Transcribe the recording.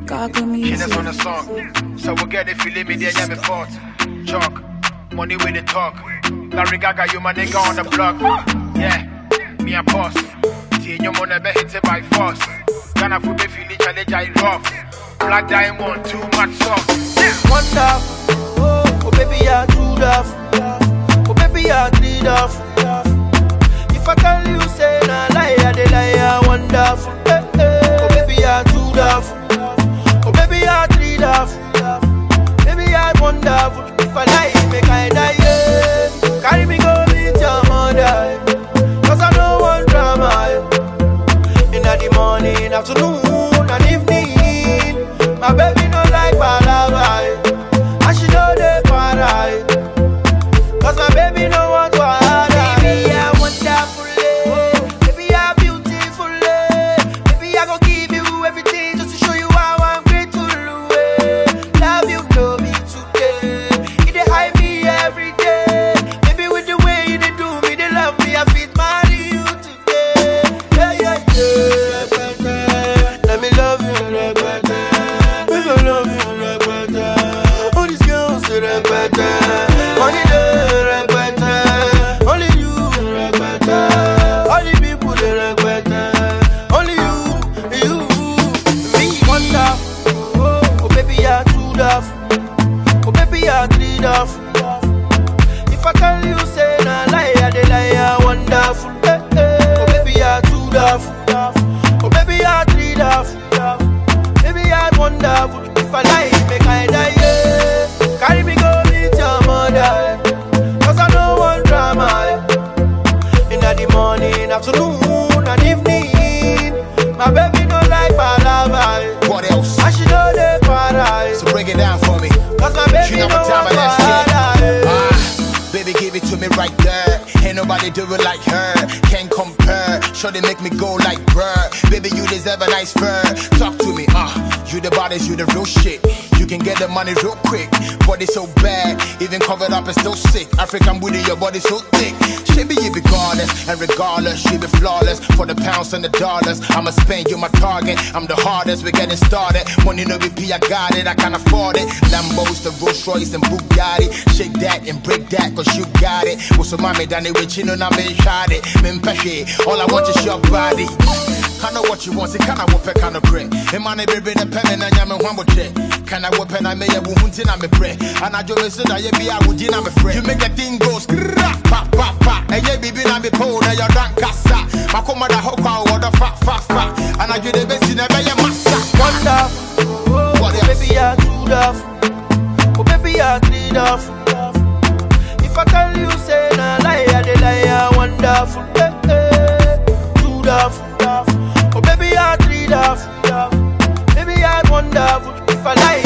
She just on the song. So we'll get it, feel me there, yeah, me fought. Chalk, money with the talk. Larry Gaga, you my nigga on the block. Yeah, me a boss. See your money be hit by force. Gonna put me feeling challenge, I rough. Black diamond, too much sauce. Yeah. Wonderful, oh baby, you're too tough. Oh baby, you're three tough. If I tell you, say nah lie, I dey lie, wonderful. Oh baby, you're too tough. Oh baby, you're three tough. Baby, you're wonderful. If I lie, make I die. Yeah. Carry me go meet your mother, 'cause I don't want drama. In the morning, afternoon, and evening, my baby no like palava, and she know they para, 'cause my baby no want to hide. Baby, I wonderful, baby, I beautiful, baby, I go give you everything just to show you how I'm grateful. Love you, know me today, you dey hide me every day. Baby, with the way you dey do me, they love me, I fit marry you today. Yeah, yeah, yeah. Let me love you, Rebecca. Baby, I love you, Rebecca. All these girls, they Rebecca. Only the Rebecca. Only you, Rebecca. All the people, they Rebecca. Only you, me. Wonderful, oh baby, you're too tough. Oh baby, you're three tough. If I tell you, say nah lie, I dey lie, wonderful. Oh baby, you're too tough. Oh baby, you're three tough. Baby, you're wonderful. If I lie, make I die. Yeah. Carry me go meet your mother, 'cause I don't want drama. In the morning, afternoon, and evening, my baby no like palava. What else? And she know they para, So break it down for me. 'cause my baby She know no what time want it is, para. Baby, give it to me right there. Ain't nobody do it like her. Can't compare. Sure they make me go like bruh. Baby, you deserve a nice fur. Talk to me, you the bodies, you the real shit. You can get the money real quick. Body so bad, even covered up and still sick. African booty, your body so thick. She be you be goddess, and regardless, she be flawless. For the pounds and the dollars, I'ma spend you my target. I'm the hardest, we're getting started. Money no BP, I got it, I can't afford it. Lambos, the Rolls Royce and Bugatti. Shake that and break that, 'cause you got it. What's so mommy done it with you, no, I'm shot it. All I want is your body. Kinda what you want, see, kinda whoop it, kinda pray. And my neighbor been a pen and I'm a one with it. Can I whoop and I may have wounded, I'm a pray. And I just said, I be out with you, I'm afraid. You make a thing go pop, pop, pop. And yeah, baby, I'm a pole, and you're done, cassa. I come at the hook, or the fat. And I do the best in a bay master. Wonderful, oh baby, you're too tough. Oh baby, you're three tough. If I tell you, say nah lie, I dey lie, wonderful. Too tough. Oh baby, you're three tough. Baby, you're wonderful. If I lie,